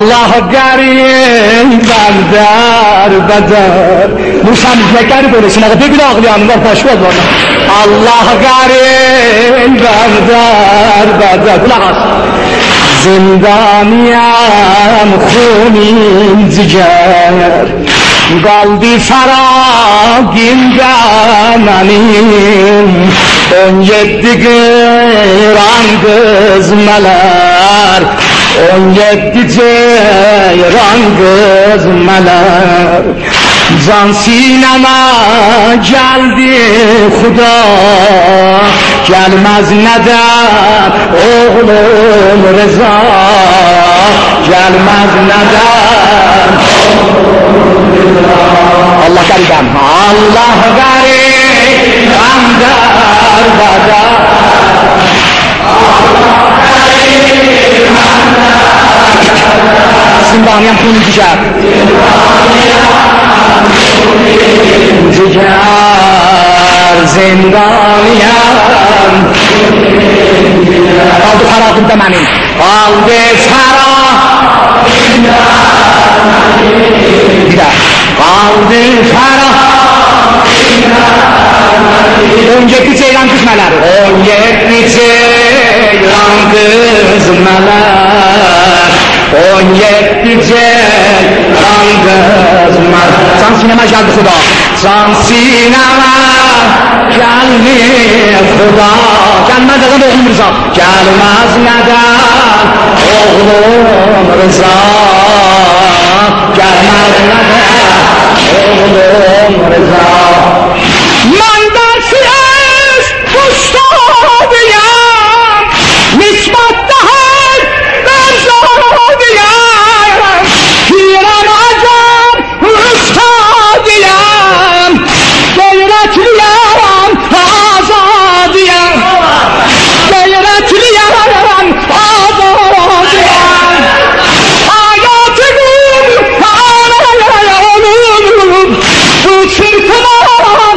الله قريب در بدر موسم نکردی بولشین اگه بگید آقلی آنوار پشواد وانا الله قريب در بدر بلغ است زندانیم خونین زجر قلبی فراغین دمنیم اون یدگران kızmalar on yedi ceyran kızmalar can sineme geldi Xuda gelmez neden oğlum Rıza gelmez neden Allah garibem Allah garibem der bada زندانیم خون دیگر زندانیم قلب خراقم تمامین قلب خراق دیگر قلب خراق on yedi ceylan kızmalar on yedi ceylan kızmalar on yedi ceylan kızmalar can sinema geldi Xuda can sinema geldi Xuda gelmez neden oğlum Rıza gelmez neden oğlum Rıza gelmez neden oğlum Rıza من درسیش پشتادیم نسبت دهر برزادیم پیرم عجب استادیم غیرتلیم آزادیم غیرتلیم آزادیم آیات گون علوم تو چرکنم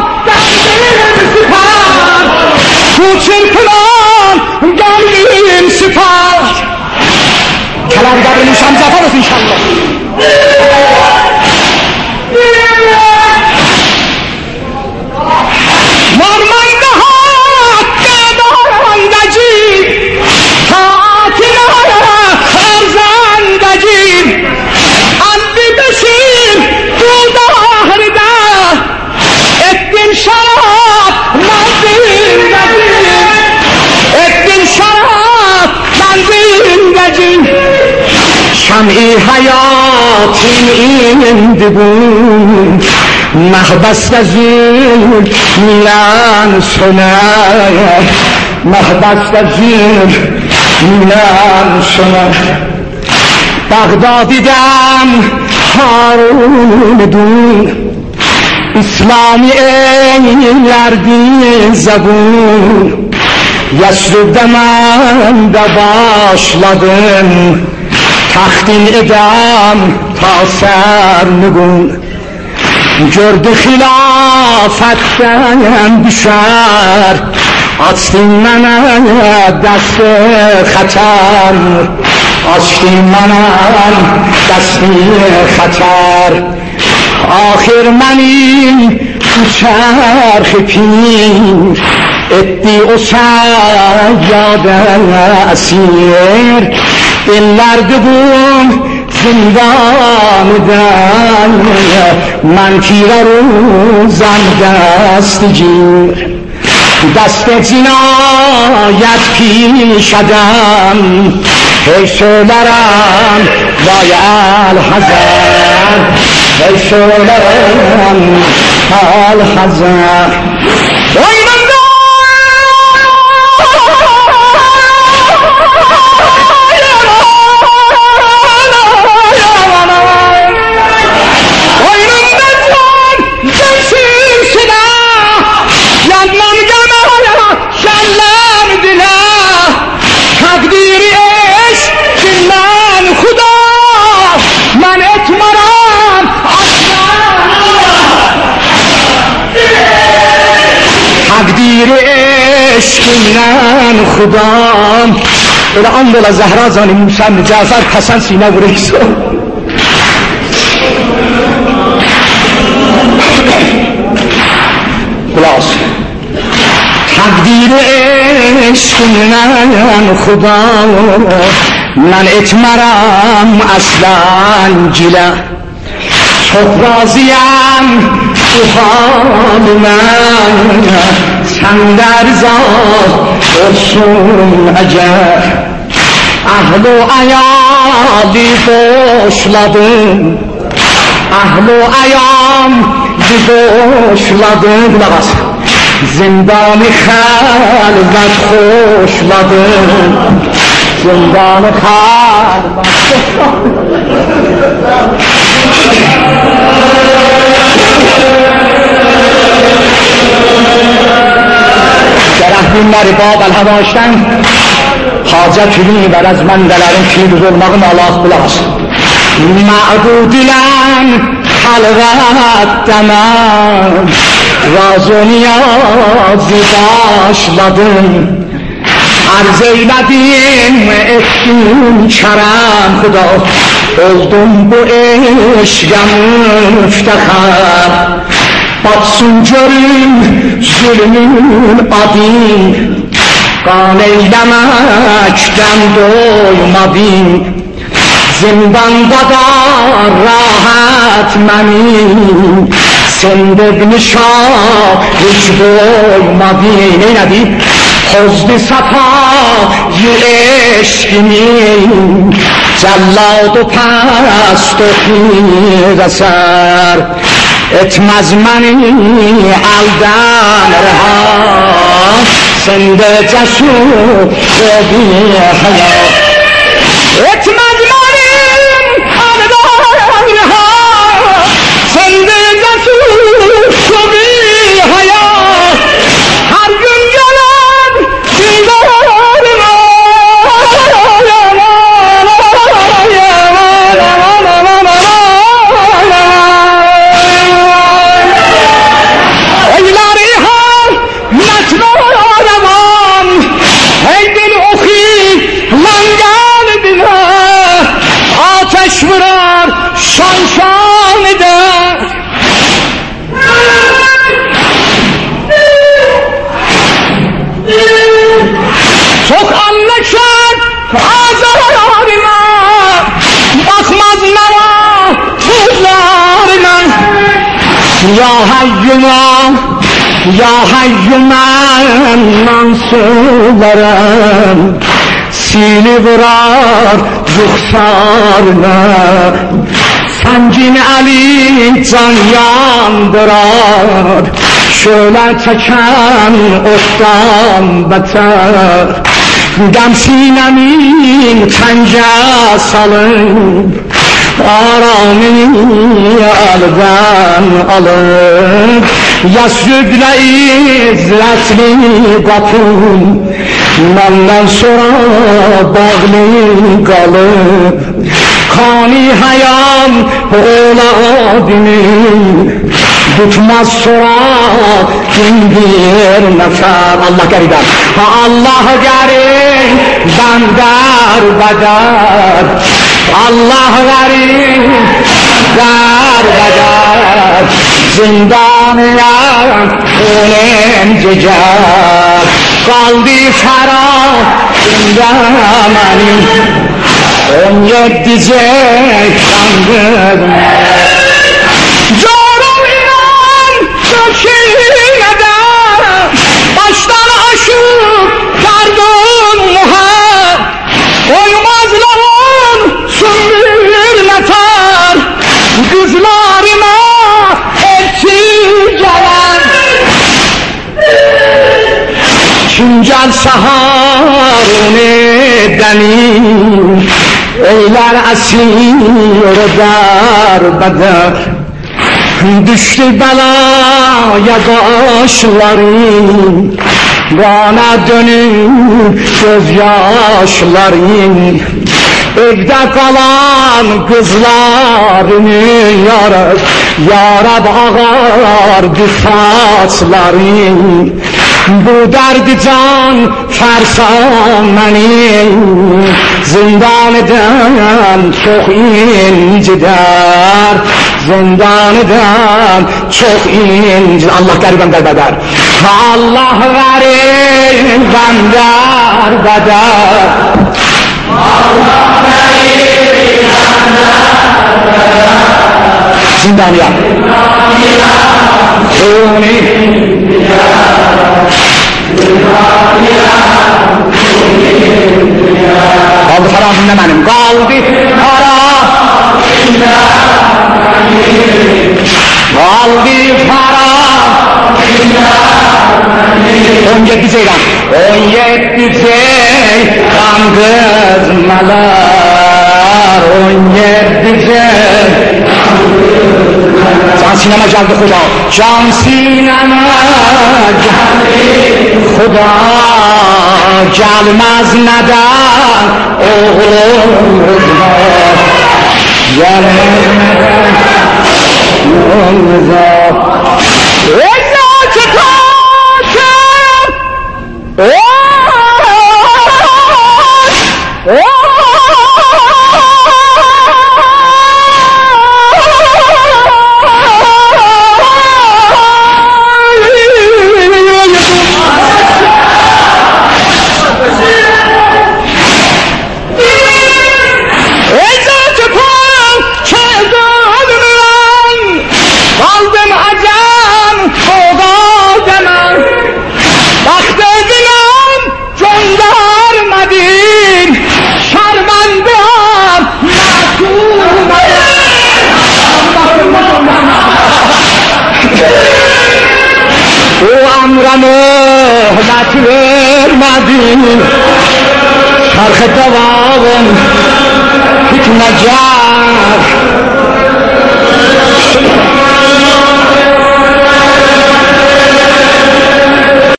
چرکنم گردیم سپر کلام گردیم شمزفر است انشالله مرمنده ها دادندگی تاعتنا ارزندگی اندی بشیم تو دهرده اتین شراب مزید شمعی حیاتیم ایند بود محبست از این میلان سنه محبست از این میلان سنه بغداد دیدم هارون دون İslami eylerdi zabun Yasrib'de ben de başladım Takdim edem ta sernigun Gördü hilafetten düşer Açtın bana desti xatar Açtın bana desti xatar آخر منی تو چرخ پیر ادی و سجاد اسیر دلر دبون زندان دن من تیره روزم دست گیر دست جنایت پیشدم حیشولرم وای الحذر حیشولرم الحذر وای من تقدیر عشق من خدا Elə and ola Zəhra canı Musa Mücazar Hasan sinə vurursun. Qulaq تقدیر عشق من خدا من اتمرم اصلا گله çok razıyam bu halimden sen de rıza olsun eğer ahlu ayali boşladım ahlu ayam boşladım kulağız zindanı halvet hoşladım zindanı halvet Gerahbinleri Babel havaştan Hacet hülü ver az mendelerin fiiz olmağın Allah kulağız Ma'bud ilen halvet demem Razı niyazı başladım Arz eyledim ettim kerem Xuda Oldum bu eşqə müftəxər Batsın görüm zulmün adın Qan eyləməkdən doymadım Zindanda da rahat mənim Sendebni şah hiç doymadım Neynədi? Hozdu safayı eşqimin Cəllad-ı pəst o xirəsər Etməz məni əldən rəha Səndə cəsur və bir həyat Etməz məni əldən rəha Səndə cəsur və bir həyat Hər gün gələn dindarıma Ateş vurar şan şan eder Çok anlaşır azarıma Bakmaz bana kızlarıma Ya hayyuma Ya hayyumen mansurlarım Sili vurar ruhsarına Səngin əli can yandırar Şöyle çəkən otdan bətər Qəm sinəmin təngə salın Aramı əldən alın Ya südlə izlətli qapın Məndən sonra bağlı qalır Kani həyam oladımın Tutmaz sonra kim bir nəfər Allah qəribər Allah qərib bəndər bədər Allah qərib bəndər bədər Zindaniyəm ölüm cigər Qaldı fəraq gündə mənim 17 kandım Canım inan dökülmede Baştan aşıp kardım muhar Koymazların sümbül metar Kızlarıma hepsi gelen Kincel saharını denir Eyler asir derbeder Düştü belaya başlarım Bana dönür gözyaşlarım Evde kalan kızlarını yarab ağardı saçlarım بو درد جان فرسان منی زندان دم چخ اینج در زندان دم چخ اینج الله غریبم در بدر الله غریبم در بدر الله غریبم در بدر زندانیا خونی قلبي حرام نمانم قلبي حرام قلبي حرام 17 seyran 17 seyran kızmalar 17 seyran can sinema geldi Xuda can sinema geldi Xuda gelmez neden oğlum Rıza gelmez neden oğlum Rıza Rıza çıkartır مهلت vermedin Çarkı devamın hiç necat